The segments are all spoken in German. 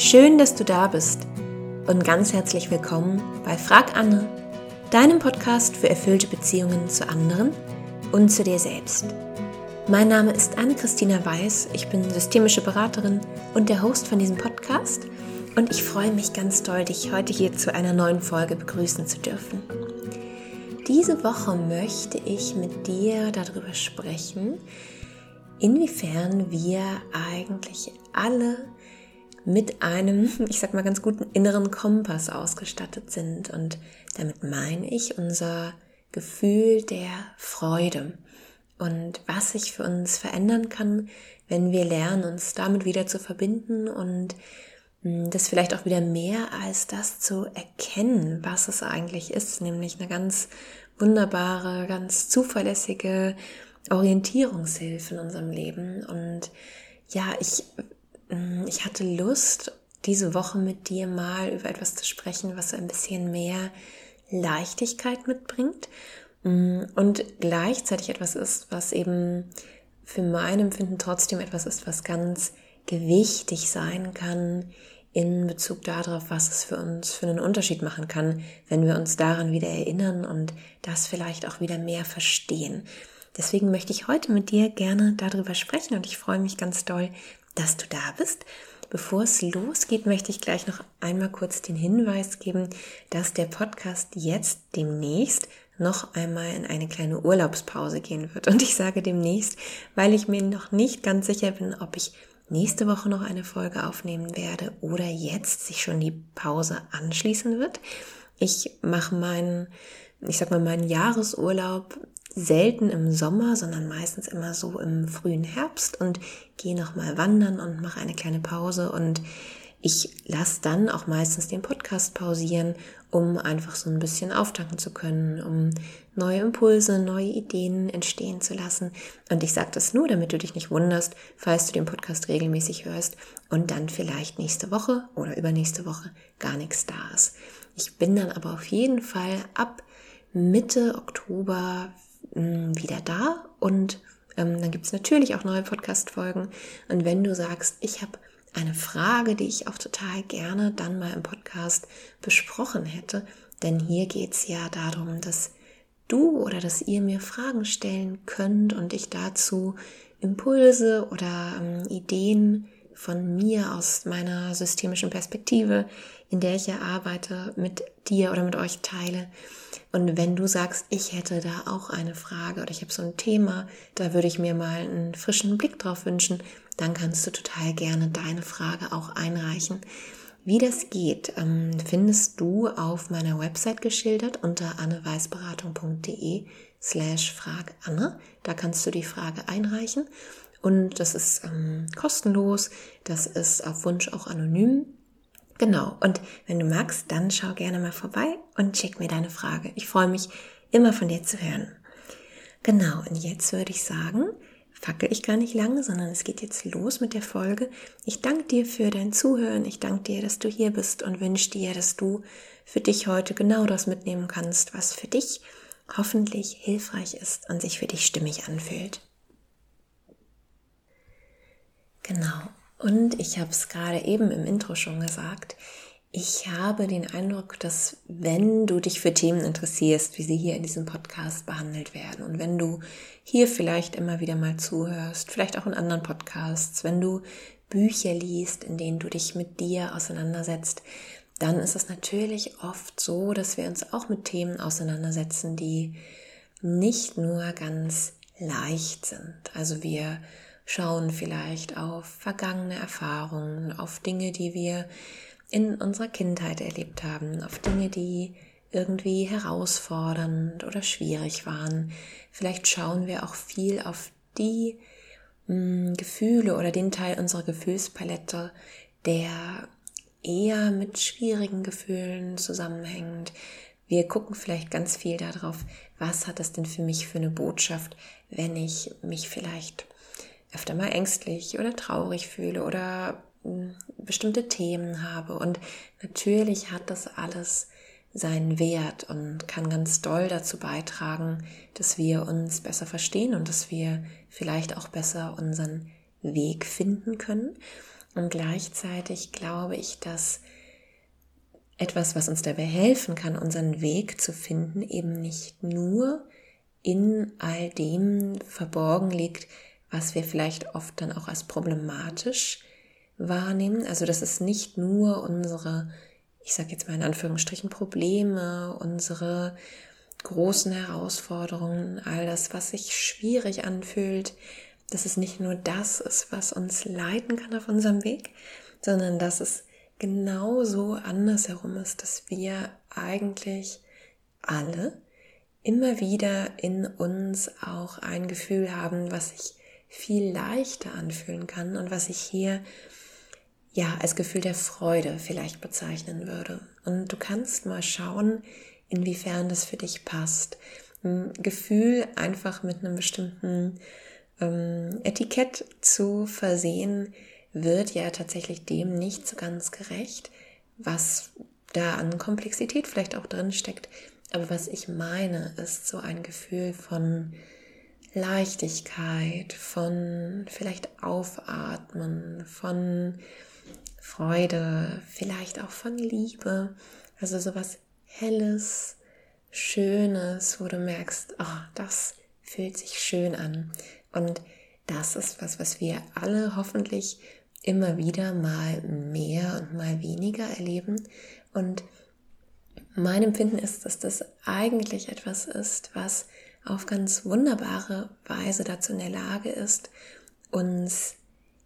Schön, dass du da bist und ganz herzlich willkommen bei Frag Anne, deinem Podcast für erfüllte Beziehungen zu anderen und zu dir selbst. Mein Name ist Anne-Christina Weiß, ich bin systemische Beraterin und der Host von diesem Podcast und ich freue mich ganz doll, dich heute hier zu einer neuen Folge begrüßen zu dürfen. Diese Woche möchte ich mit dir darüber sprechen, inwiefern wir eigentlich alle mit einem, ich sag mal ganz guten inneren Kompass ausgestattet sind. Und damit meine ich unser Gefühl der Freude und was sich für uns verändern kann, wenn wir lernen, uns damit wieder zu verbinden und das vielleicht auch wieder mehr als das zu erkennen, was es eigentlich ist, nämlich eine ganz wunderbare, ganz zuverlässige Orientierungshilfe in unserem Leben. Und ja, ich hatte Lust, diese Woche mit dir mal über etwas zu sprechen, was so ein bisschen mehr Leichtigkeit mitbringt und gleichzeitig etwas ist, was eben für mein Empfinden trotzdem etwas ist, was ganz gewichtig sein kann in Bezug darauf, was es für uns für einen Unterschied machen kann, wenn wir uns daran wieder erinnern und das vielleicht auch wieder mehr verstehen. Deswegen möchte ich heute mit dir gerne darüber sprechen und ich freue mich ganz doll, dass du da bist. Bevor es losgeht, möchte ich gleich noch einmal kurz den Hinweis geben, dass der Podcast jetzt demnächst noch einmal in eine kleine Urlaubspause gehen wird. Und ich sage demnächst, weil ich mir noch nicht ganz sicher bin, ob ich nächste Woche noch eine Folge aufnehmen werde oder jetzt sich schon die Pause anschließen wird. Ich mache meinen Jahresurlaub selten im Sommer, sondern meistens immer so im frühen Herbst und gehe nochmal wandern und mache eine kleine Pause und ich lasse dann auch meistens den Podcast pausieren, um einfach so ein bisschen auftanken zu können, um neue Impulse, neue Ideen entstehen zu lassen. Und ich sage das nur, damit du dich nicht wunderst, falls du den Podcast regelmäßig hörst und dann vielleicht nächste Woche oder übernächste Woche gar nichts da ist. Ich bin dann aber auf jeden Fall ab Mitte Oktober wieder da und dann gibt es natürlich auch neue Podcast-Folgen. Und wenn du sagst, ich habe eine Frage, die ich auch total gerne dann mal im Podcast besprochen hätte, denn hier geht es ja darum, dass du oder dass ihr mir Fragen stellen könnt und ich dazu Impulse oder Ideen von mir aus meiner systemischen Perspektive, in der ich ja arbeite, mit dir oder mit euch teile. Und wenn du sagst, ich hätte da auch eine Frage oder ich habe so ein Thema, da würde ich mir mal einen frischen Blick drauf wünschen, dann kannst du total gerne deine Frage auch einreichen. Wie das geht, findest du auf meiner Website geschildert unter anneweisberatung.de/fraganne. Da kannst du die Frage einreichen und das ist kostenlos, das ist auf Wunsch auch anonym. Genau, und wenn du magst, dann schau gerne mal vorbei und schick mir deine Frage. Ich freue mich, immer von dir zu hören. Genau, und jetzt würde ich sagen, fackel ich gar nicht lange, sondern es geht jetzt los mit der Folge. Ich danke dir für dein Zuhören, ich danke dir, dass du hier bist und wünsche dir, dass du für dich heute genau das mitnehmen kannst, was für dich hoffentlich hilfreich ist und sich für dich stimmig anfühlt. Genau. Und ich habe es gerade eben im Intro schon gesagt, ich habe den Eindruck, dass wenn du dich für Themen interessierst, wie sie hier in diesem Podcast behandelt werden und wenn du hier vielleicht immer wieder mal zuhörst, vielleicht auch in anderen Podcasts, wenn du Bücher liest, in denen du dich mit dir auseinandersetzt, dann ist es natürlich oft so, dass wir uns auch mit Themen auseinandersetzen, die nicht nur ganz leicht sind. Also wir schauen vielleicht auf vergangene Erfahrungen, auf Dinge, die wir in unserer Kindheit erlebt haben, auf Dinge, die irgendwie herausfordernd oder schwierig waren. Vielleicht schauen wir auch viel auf die Gefühle oder den Teil unserer Gefühlspalette, der eher mit schwierigen Gefühlen zusammenhängt. Wir gucken vielleicht ganz viel darauf, was hat es denn für mich für eine Botschaft, wenn ich mich vielleicht öfter mal ängstlich oder traurig fühle oder bestimmte Themen habe. Und natürlich hat das alles seinen Wert und kann ganz doll dazu beitragen, dass wir uns besser verstehen und dass wir vielleicht auch besser unseren Weg finden können. Und gleichzeitig glaube ich, dass etwas, was uns dabei helfen kann, unseren Weg zu finden, eben nicht nur in all dem verborgen liegt, was wir vielleicht oft dann auch als problematisch wahrnehmen. Also dass es nicht nur unsere, ich sage jetzt mal in Anführungsstrichen, Probleme, unsere großen Herausforderungen, all das, was sich schwierig anfühlt, dass es nicht nur das ist, was uns leiten kann auf unserem Weg, sondern dass es genauso andersherum ist, dass wir eigentlich alle immer wieder in uns auch ein Gefühl haben, was sich viel leichter anfühlen kann und was ich hier als Gefühl der Freude vielleicht bezeichnen würde. Und du kannst mal schauen, inwiefern das für dich passt. Ein Gefühl einfach mit einem bestimmten Etikett zu versehen, wird ja tatsächlich dem nicht so ganz gerecht, was da an Komplexität vielleicht auch drin steckt. Aber was ich meine, ist so ein Gefühl von Leichtigkeit, von vielleicht Aufatmen, von Freude, vielleicht auch von Liebe. Also sowas Helles, Schönes, wo du merkst, das fühlt sich schön an. Und das ist was wir alle hoffentlich immer wieder mal mehr und mal weniger erleben. Und mein Empfinden ist, dass das eigentlich etwas ist, was auf ganz wunderbare Weise dazu in der Lage ist, uns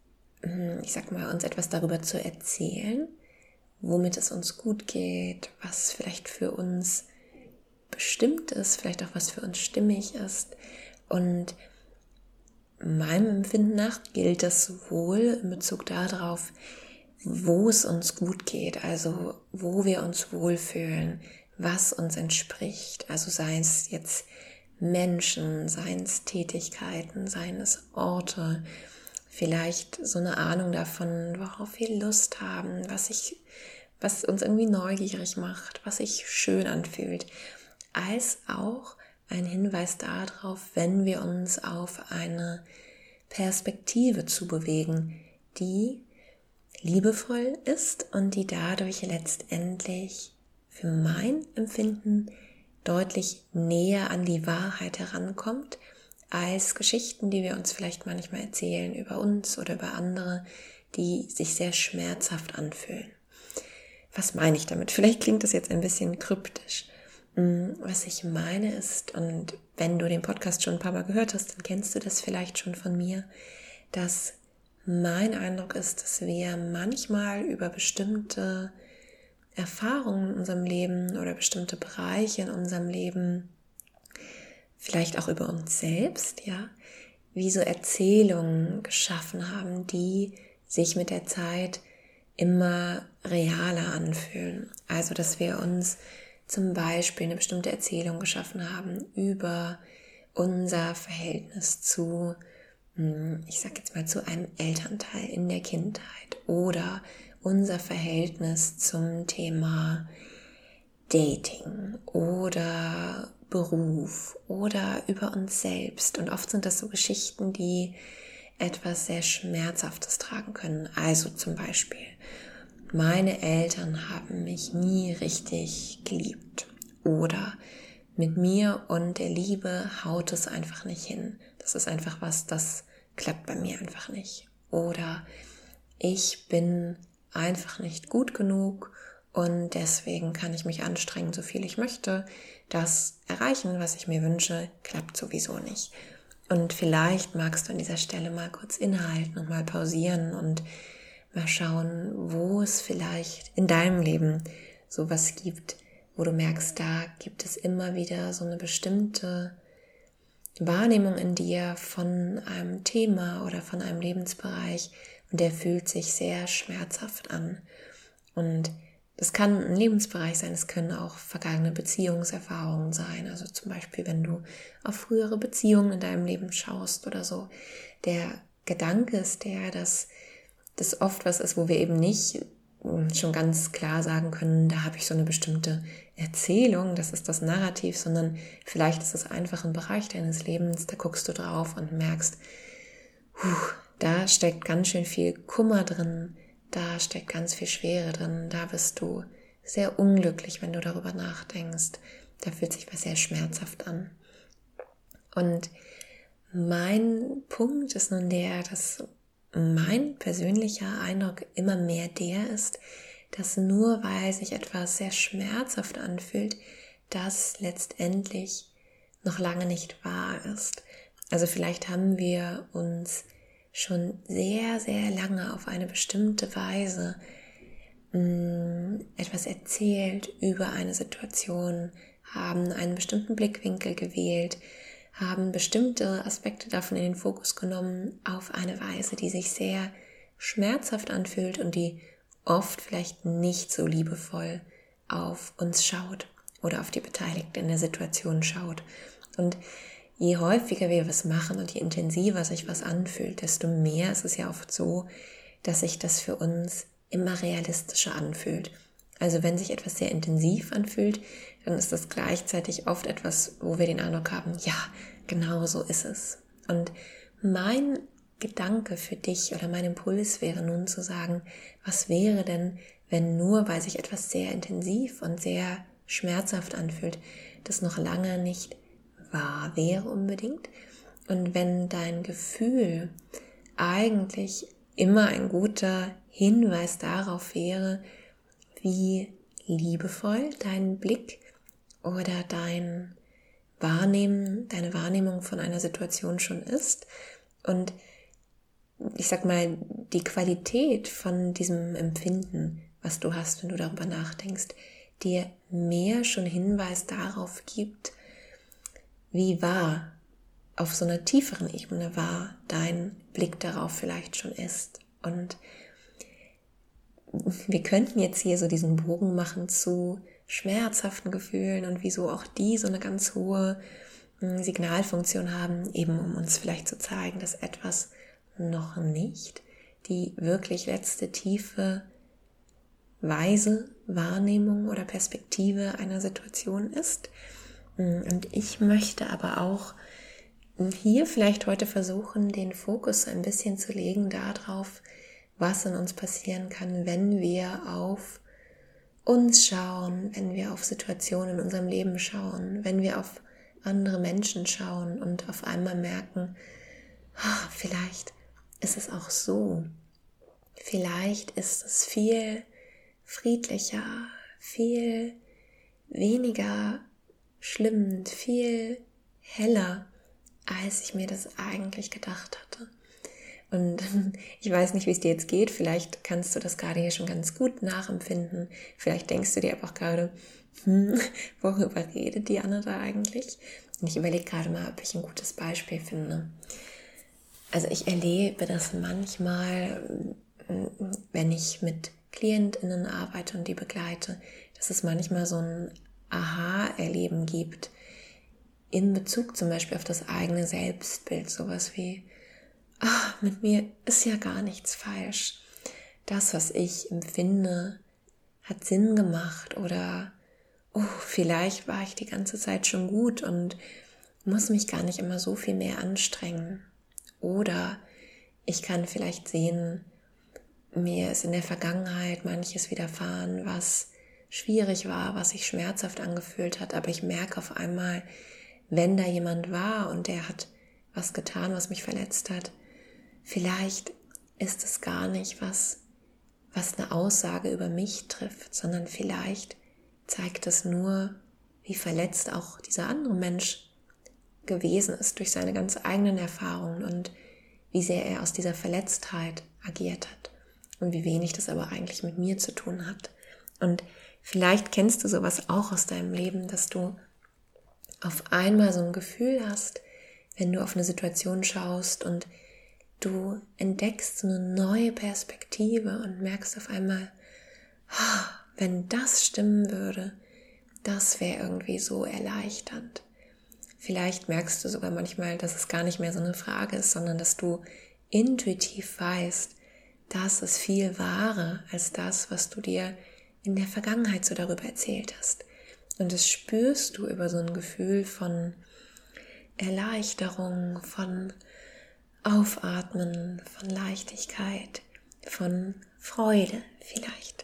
etwas darüber zu erzählen, womit es uns gut geht, was vielleicht für uns bestimmt ist, vielleicht auch was für uns stimmig ist. Und meinem Empfinden nach gilt das sowohl in Bezug darauf, wo es uns gut geht, also wo wir uns wohlfühlen, was uns entspricht, also sei es jetzt Menschen, seien es Tätigkeiten, seien es Orte, vielleicht so eine Ahnung davon, worauf wir Lust haben, was uns irgendwie neugierig macht, was sich schön anfühlt, als auch ein Hinweis darauf, wenn wir uns auf eine Perspektive zubewegen, die liebevoll ist und die dadurch letztendlich für mein Empfinden deutlich näher an die Wahrheit herankommt, als Geschichten, die wir uns vielleicht manchmal erzählen über uns oder über andere, die sich sehr schmerzhaft anfühlen. Was meine ich damit? Vielleicht klingt das jetzt ein bisschen kryptisch. Was ich meine ist, und wenn du den Podcast schon ein paar Mal gehört hast, dann kennst du das vielleicht schon von mir, dass mein Eindruck ist, dass wir manchmal über bestimmte Erfahrungen in unserem Leben oder bestimmte Bereiche in unserem Leben, vielleicht auch über uns selbst, wie so Erzählungen geschaffen haben, die sich mit der Zeit immer realer anfühlen. Also, dass wir uns zum Beispiel eine bestimmte Erzählung geschaffen haben über unser Verhältnis zu, zu einem Elternteil in der Kindheit oder unser Verhältnis zum Thema Dating oder Beruf oder über uns selbst. Und oft sind das so Geschichten, die etwas sehr Schmerzhaftes tragen können. Also zum Beispiel, meine Eltern haben mich nie richtig geliebt. Oder mit mir und der Liebe haut es einfach nicht hin. Das ist einfach was, das klappt bei mir einfach nicht. Oder ich bin einfach nicht gut genug und deswegen kann ich mich anstrengen, so viel ich möchte. Das Erreichen, was ich mir wünsche, klappt sowieso nicht. Und vielleicht magst du an dieser Stelle mal kurz innehalten und mal pausieren und mal schauen, wo es vielleicht in deinem Leben sowas gibt, wo du merkst, da gibt es immer wieder so eine bestimmte Wahrnehmung in dir von einem Thema oder von einem Lebensbereich und der fühlt sich sehr schmerzhaft an. Und das kann ein Lebensbereich sein, es können auch vergangene Beziehungserfahrungen sein. Also zum Beispiel, wenn du auf frühere Beziehungen in deinem Leben schaust oder so. Der Gedanke ist dass das oft was ist, wo wir eben nicht schon ganz klar sagen können, da habe ich so eine bestimmte Erzählung, das ist das Narrativ, sondern vielleicht ist es einfach ein Bereich deines Lebens, da guckst du drauf und merkst, da steckt ganz schön viel Kummer drin, da steckt ganz viel Schwere drin, da bist du sehr unglücklich, wenn du darüber nachdenkst. Da fühlt sich was sehr schmerzhaft an. Und mein Punkt ist nun der, dass mein persönlicher Eindruck immer mehr der ist, dass nur weil sich etwas sehr schmerzhaft anfühlt, das letztendlich noch lange nicht wahr ist. Also vielleicht haben wir uns schon sehr, sehr lange auf eine bestimmte Weise etwas erzählt über eine Situation, haben einen bestimmten Blickwinkel gewählt, haben bestimmte Aspekte davon in den Fokus genommen auf eine Weise, die sich sehr schmerzhaft anfühlt und die oft vielleicht nicht so liebevoll auf uns schaut oder auf die Beteiligten in der Situation schaut. Und je häufiger wir was machen und je intensiver sich was anfühlt, desto mehr ist es ja oft so, dass sich das für uns immer realistischer anfühlt. Also wenn sich etwas sehr intensiv anfühlt, dann ist das gleichzeitig oft etwas, wo wir den Eindruck haben, ja, genau so ist es. Und mein Gedanke für dich oder mein Impuls wäre nun zu sagen, was wäre denn, wenn nur, weil sich etwas sehr intensiv und sehr schmerzhaft anfühlt, das noch lange nicht wahr wäre unbedingt. Und wenn dein Gefühl eigentlich immer ein guter Hinweis darauf wäre, wie liebevoll dein Blick oder deine Wahrnehmung von einer Situation schon ist und ich sag mal, die Qualität von diesem Empfinden, was du hast, wenn du darüber nachdenkst, dir mehr schon Hinweis darauf gibt, wie wahr auf so einer tieferen Ebene wahr dein Blick darauf vielleicht schon ist. Und wir könnten jetzt hier so diesen Bogen machen zu schmerzhaften Gefühlen und wieso auch die so eine ganz hohe Signalfunktion haben, eben um uns vielleicht zu zeigen, dass etwas noch nicht die wirklich letzte tiefe, weise Wahrnehmung oder Perspektive einer Situation ist. Und ich möchte aber auch hier vielleicht heute versuchen, den Fokus ein bisschen zu legen darauf, was in uns passieren kann, wenn wir auf uns schauen, wenn wir auf Situationen in unserem Leben schauen, wenn wir auf andere Menschen schauen und auf einmal merken, vielleicht ist es auch so. Vielleicht ist es viel friedlicher, viel weniger schlimm, viel heller, als ich mir das eigentlich gedacht hatte. Und ich weiß nicht, wie es dir jetzt geht. Vielleicht kannst du das gerade hier schon ganz gut nachempfinden. Vielleicht denkst du dir einfach gerade, worüber redet die Anne da eigentlich? Und ich überlege gerade mal, ob ich ein gutes Beispiel finde. Also ich erlebe das manchmal, wenn ich mit KlientInnen arbeite und die begleite, dass es manchmal so ein Aha-Erleben gibt in Bezug zum Beispiel auf das eigene Selbstbild. Sowas wie, mit mir ist ja gar nichts falsch. Das, was ich empfinde, hat Sinn gemacht oder vielleicht war ich die ganze Zeit schon gut und muss mich gar nicht immer so viel mehr anstrengen. Oder ich kann vielleicht sehen, mir ist in der Vergangenheit manches widerfahren, was schwierig war, was sich schmerzhaft angefühlt hat, aber ich merke auf einmal, wenn da jemand war und der hat was getan, was mich verletzt hat, vielleicht ist es gar nicht was eine Aussage über mich trifft, sondern vielleicht zeigt es nur, wie verletzt auch dieser andere Mensch gewesen ist durch seine ganz eigenen Erfahrungen und wie sehr er aus dieser Verletztheit agiert hat und wie wenig das aber eigentlich mit mir zu tun hat. Und vielleicht kennst du sowas auch aus deinem Leben, dass du auf einmal so ein Gefühl hast, wenn du auf eine Situation schaust und du entdeckst so eine neue Perspektive und merkst auf einmal, wenn das stimmen würde, das wäre irgendwie so erleichternd. Vielleicht merkst du sogar manchmal, dass es gar nicht mehr so eine Frage ist, sondern dass du intuitiv weißt, dass es viel wahrer als das, was du dir in der Vergangenheit so darüber erzählt hast. Und das spürst du über so ein Gefühl von Erleichterung, von Aufatmen, von Leichtigkeit, von Freude vielleicht.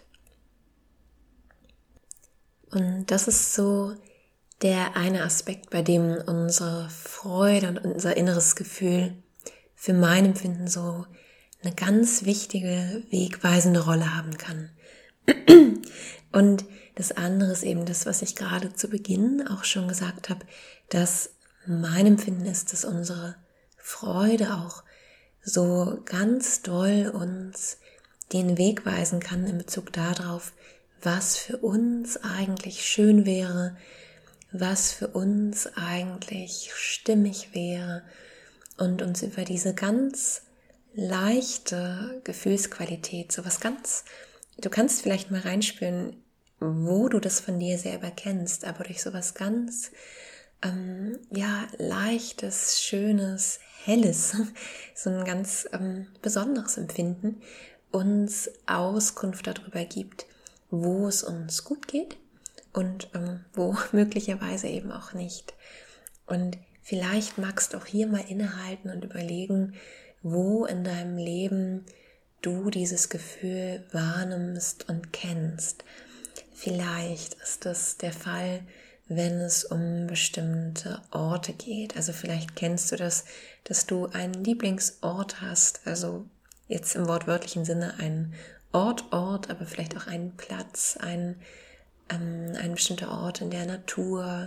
Und das ist so der eine Aspekt, bei dem unsere Freude und unser inneres Gefühl für mein Empfinden so eine ganz wichtige, wegweisende Rolle haben kann. Und das andere ist eben das, was ich gerade zu Beginn auch schon gesagt habe, dass mein Empfinden ist, dass unsere Freude auch so ganz doll uns den Weg weisen kann in Bezug darauf, was für uns eigentlich schön wäre, was für uns eigentlich stimmig wäre und uns über diese ganz leichte Gefühlsqualität, sowas ganz, du kannst vielleicht mal reinspüren, wo du das von dir selber kennst, aber durch sowas ganz, leichtes, schönes, helles, so ein ganz besonderes Empfinden, uns Auskunft darüber gibt, wo es uns gut geht und wo möglicherweise eben auch nicht. Und vielleicht magst du auch hier mal innehalten und überlegen, wo in deinem Leben du dieses Gefühl wahrnimmst und kennst. Vielleicht ist das der Fall, wenn es um bestimmte Orte geht. Also vielleicht kennst du das, dass du einen Lieblingsort hast, also jetzt im wortwörtlichen Sinne einen Ort, aber vielleicht auch einen Platz, ein bestimmter Ort in der Natur,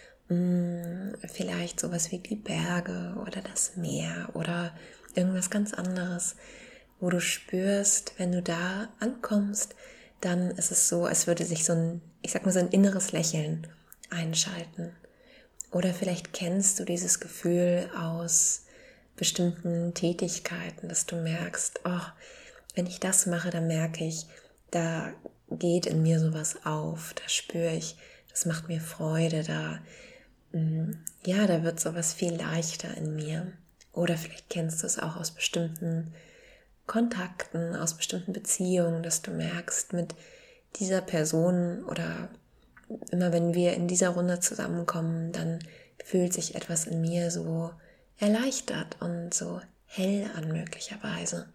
vielleicht sowas wie die Berge oder das Meer oder irgendwas ganz anderes, wo du spürst, wenn du da ankommst, dann ist es so, als würde sich so ein inneres Lächeln einschalten. Oder vielleicht kennst du dieses Gefühl aus bestimmten Tätigkeiten, dass du merkst, wenn ich das mache, dann merke ich, da geht in mir sowas auf, da spüre ich, das macht mir Freude, da wird sowas viel leichter in mir. Oder vielleicht kennst du es auch aus bestimmten Kontakten, aus bestimmten Beziehungen, dass du merkst, mit dieser Person oder immer wenn wir in dieser Runde zusammenkommen, dann fühlt sich etwas in mir so erleichtert und so hell an möglicherweise.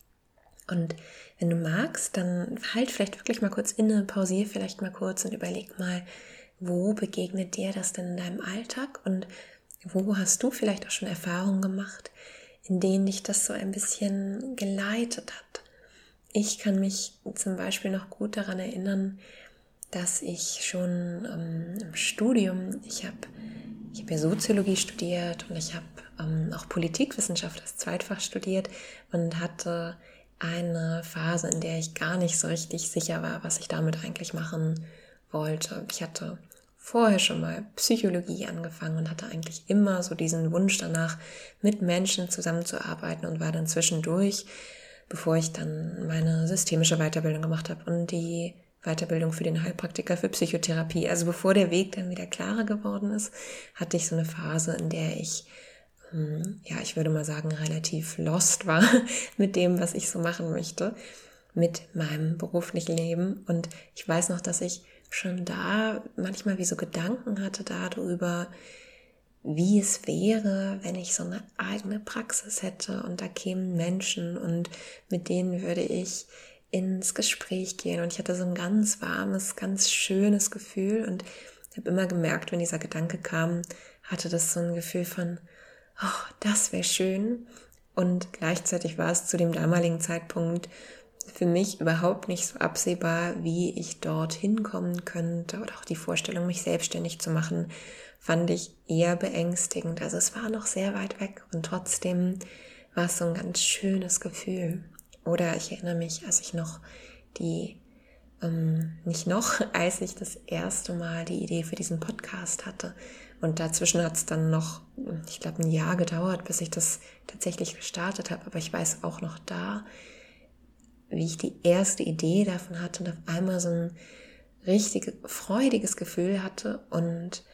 Und wenn du magst, dann halt vielleicht wirklich mal kurz inne, pausier vielleicht mal kurz und überleg mal, wo begegnet dir das denn in deinem Alltag und wo hast du vielleicht auch schon Erfahrungen gemacht, in denen dich das so ein bisschen geleitet hat. Ich kann mich zum Beispiel noch gut daran erinnern, dass ich schon im Studium, ich habe ja Soziologie studiert und ich habe auch Politikwissenschaft als Zweitfach studiert und hatte eine Phase, in der ich gar nicht so richtig sicher war, was ich damit eigentlich machen wollte. Ich hatte vorher schon mal Psychologie angefangen und hatte eigentlich immer so diesen Wunsch danach, mit Menschen zusammenzuarbeiten und war dann zwischendurch, bevor ich dann meine systemische Weiterbildung gemacht habe und die Weiterbildung für den Heilpraktiker für Psychotherapie. Also bevor der Weg dann wieder klarer geworden ist, hatte ich so eine Phase, in der ich, ich würde mal sagen, relativ lost war mit dem, was ich so machen möchte, mit meinem beruflichen Leben. Und ich weiß noch, dass ich schon da manchmal wie so Gedanken hatte darüber, wie es wäre, wenn ich so eine eigene Praxis hätte und da kämen Menschen und mit denen würde ich ins Gespräch gehen und ich hatte so ein ganz warmes, ganz schönes Gefühl und habe immer gemerkt, wenn dieser Gedanke kam, hatte das so ein Gefühl von, das wäre schön und gleichzeitig war es zu dem damaligen Zeitpunkt für mich überhaupt nicht so absehbar, wie ich dorthin kommen könnte oder auch die Vorstellung, mich selbstständig zu machen, fand ich eher beängstigend. Also es war noch sehr weit weg und trotzdem war es so ein ganz schönes Gefühl. Oder ich erinnere mich, als ich noch als ich das erste Mal die Idee für diesen Podcast hatte. Und dazwischen hat es dann noch, ich glaube, ein Jahr gedauert, bis ich das tatsächlich gestartet habe. Aber ich weiß auch noch da, wie ich die erste Idee davon hatte und auf einmal so ein richtig freudiges Gefühl hatte und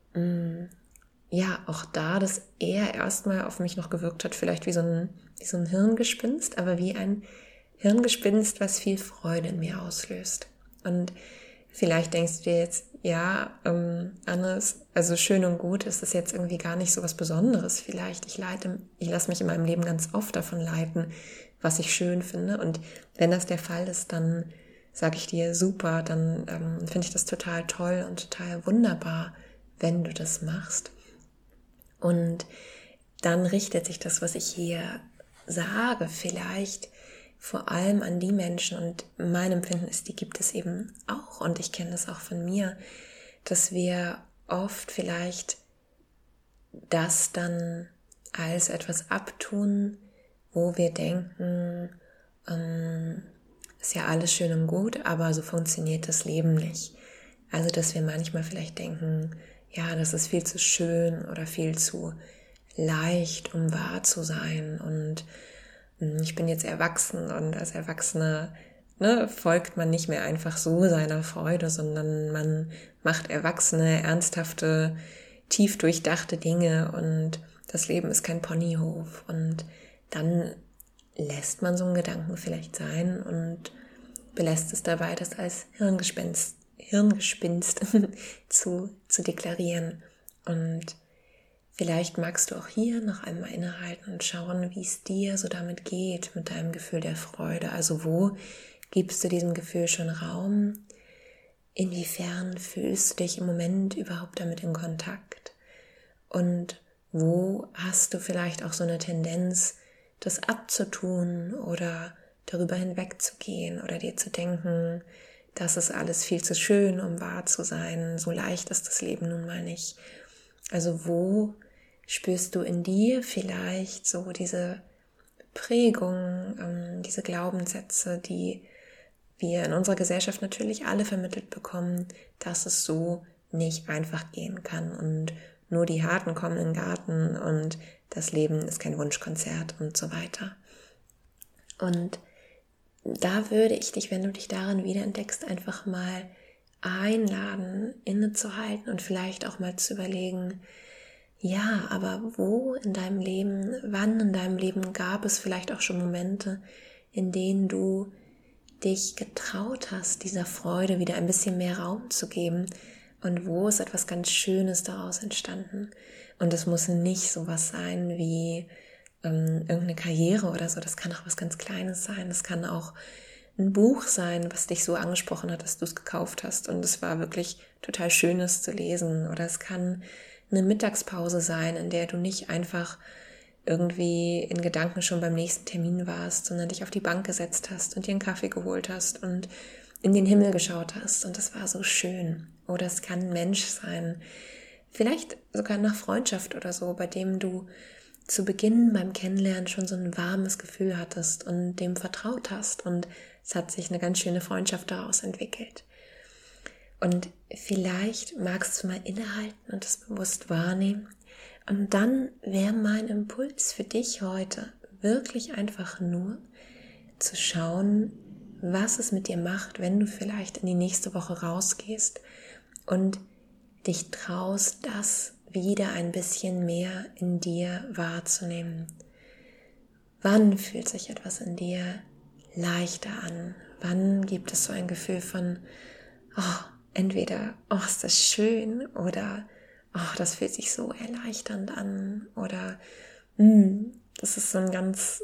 auch da das eher erstmal auf mich noch gewirkt hat, vielleicht wie so ein Hirngespinst, aber wie ein Hirngespinst, was viel Freude in mir auslöst. Und Vielleicht denkst du dir jetzt, ja, Anne, also schön und gut, ist das jetzt irgendwie gar nicht so was Besonderes vielleicht. Ich lasse mich in meinem Leben ganz oft davon leiten, was ich schön finde. Und wenn das der Fall ist, dann sage ich dir, super, dann finde ich das total toll und total wunderbar, wenn du das machst. Und dann richtet sich das, was ich hier sage, vielleicht vor allem an die Menschen, und mein Empfinden ist, die gibt es eben auch, und ich kenne das auch von mir, dass wir oft vielleicht das dann als etwas abtun, wo wir denken, ist ja alles schön und gut, aber so funktioniert das Leben nicht. Also, dass wir manchmal vielleicht denken, ja, das ist viel zu schön oder viel zu leicht, um wahr zu sein, und ich bin jetzt erwachsen, und als Erwachsener folgt man nicht mehr einfach so seiner Freude, sondern man macht erwachsene, ernsthafte, tief durchdachte Dinge, und das Leben ist kein Ponyhof. Und dann lässt man so einen Gedanken vielleicht sein und belässt es dabei, das als Hirngespinst zu deklarieren. Und vielleicht magst du auch hier noch einmal innehalten und schauen, wie es dir so damit geht, mit deinem Gefühl der Freude. Also wo gibst du diesem Gefühl schon Raum? Inwiefern fühlst du dich im Moment überhaupt damit in Kontakt? Und wo hast du vielleicht auch so eine Tendenz, das abzutun oder darüber hinwegzugehen oder dir zu denken, das ist alles viel zu schön, um wahr zu sein, so leicht ist das Leben nun mal nicht. Also wo spürst du in dir vielleicht so diese Prägung, diese Glaubenssätze, die wir in unserer Gesellschaft natürlich alle vermittelt bekommen, dass es so nicht einfach gehen kann und nur die Harten kommen in den Garten und das Leben ist kein Wunschkonzert und so weiter. Und da würde ich dich, wenn du dich darin wiederentdeckst, einfach mal einladen, innezuhalten und vielleicht auch mal zu überlegen, ja, aber wo in deinem Leben, wann in deinem Leben gab es vielleicht auch schon Momente, in denen du dich getraut hast, dieser Freude wieder ein bisschen mehr Raum zu geben, und wo ist etwas ganz Schönes daraus entstanden. Und es muss nicht sowas sein wie irgendeine Karriere oder so, das kann auch was ganz Kleines sein, das kann auch ein Buch sein, was dich so angesprochen hat, dass du es gekauft hast und es war wirklich total Schönes zu lesen, oder es kann eine Mittagspause sein, in der du nicht einfach irgendwie in Gedanken schon beim nächsten Termin warst, sondern dich auf die Bank gesetzt hast und dir einen Kaffee geholt hast und in den Himmel geschaut hast und das war so schön. Oder es kann ein Mensch sein, vielleicht sogar nach Freundschaft oder so, bei dem du zu Beginn beim Kennenlernen schon so ein warmes Gefühl hattest und dem vertraut hast und es hat sich eine ganz schöne Freundschaft daraus entwickelt. Und vielleicht magst du mal innehalten und das bewusst wahrnehmen. Und dann wäre mein Impuls für dich heute wirklich einfach nur zu schauen, was es mit dir macht, wenn du vielleicht in die nächste Woche rausgehst und dich traust, das wieder ein bisschen mehr in dir wahrzunehmen. Wann fühlt sich etwas in dir leichter an? Wann gibt es so ein Gefühl von, entweder, ist das schön, oder, das fühlt sich so erleichternd an, oder, das ist so ein ganz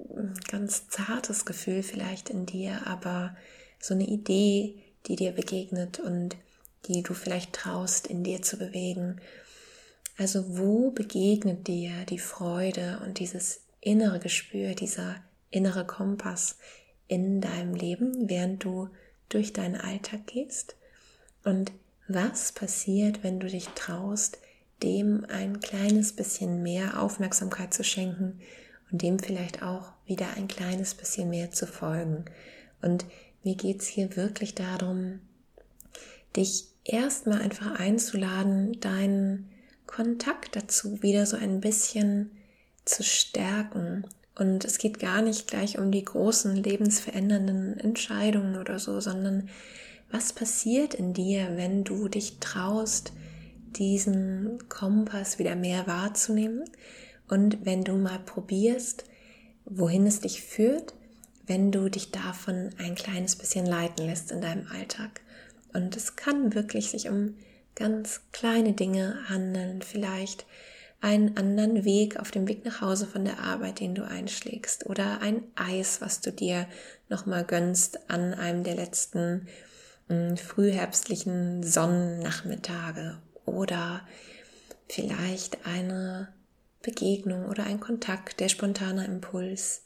zartes Gefühl vielleicht in dir, aber so eine Idee, die dir begegnet und die du vielleicht traust, in dir zu bewegen. Also wo begegnet dir die Freude und dieses innere Gespür, dieser innere Kompass in deinem Leben, während du durch deinen Alltag gehst? Und was passiert, wenn du dich traust, dem ein kleines bisschen mehr Aufmerksamkeit zu schenken und dem vielleicht auch wieder ein kleines bisschen mehr zu folgen? Und mir geht es hier wirklich darum, dich erstmal einfach einzuladen, deinen Kontakt dazu wieder so ein bisschen zu stärken. Und es geht gar nicht gleich um die großen lebensverändernden Entscheidungen oder so, sondern was passiert in dir, wenn du dich traust, diesen Kompass wieder mehr wahrzunehmen und wenn du mal probierst, wohin es dich führt, wenn du dich davon ein kleines bisschen leiten lässt in deinem Alltag. Und es kann wirklich sich um ganz kleine Dinge handeln, vielleicht einen anderen Weg auf dem Weg nach Hause von der Arbeit, den du einschlägst, oder ein Eis, was du dir nochmal gönnst an einem der letzten frühherbstlichen Sonnennachmittage, oder vielleicht eine Begegnung oder ein Kontakt, der spontane Impuls,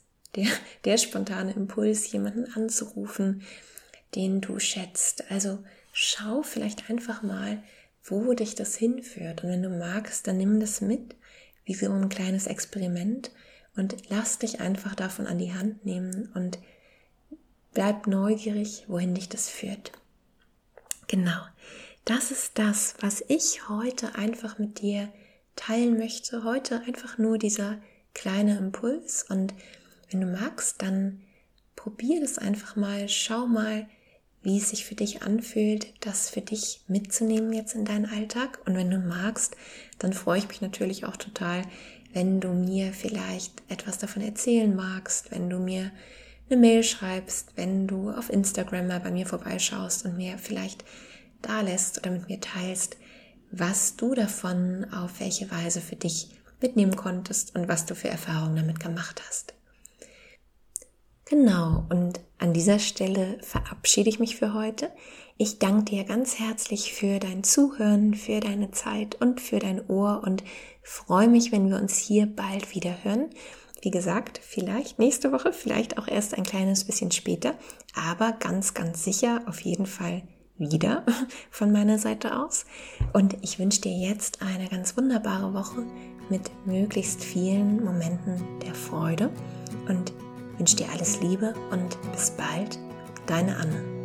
jemanden anzurufen, den du schätzt. Also schau vielleicht einfach mal, wo dich das hinführt. Und wenn du magst, dann nimm das mit, wie so ein kleines Experiment, und lass dich einfach davon an die Hand nehmen und bleib neugierig, wohin dich das führt. Genau, das ist das, was ich heute einfach mit dir teilen möchte. Heute einfach nur dieser kleine Impuls. Und wenn du magst, dann probier das einfach mal, schau mal, wie es sich für dich anfühlt, das für dich mitzunehmen jetzt in deinen Alltag. Und wenn du magst, dann freue ich mich natürlich auch total, wenn du mir vielleicht etwas davon erzählen magst, wenn du mir eine Mail schreibst, wenn du auf Instagram mal bei mir vorbeischaust und mir vielleicht da lässt oder mit mir teilst, was du davon auf welche Weise für dich mitnehmen konntest und was du für Erfahrungen damit gemacht hast. Genau, und an dieser Stelle verabschiede ich mich für heute. Ich danke dir ganz herzlich für dein Zuhören, für deine Zeit und für dein Ohr und freue mich, wenn wir uns hier bald wieder hören. Wie gesagt, vielleicht nächste Woche, vielleicht auch erst ein kleines bisschen später, aber ganz, ganz sicher auf jeden Fall wieder von meiner Seite aus. Und ich wünsche dir jetzt eine ganz wunderbare Woche mit möglichst vielen Momenten der Freude und wünsche dir alles Liebe und bis bald, deine Anne.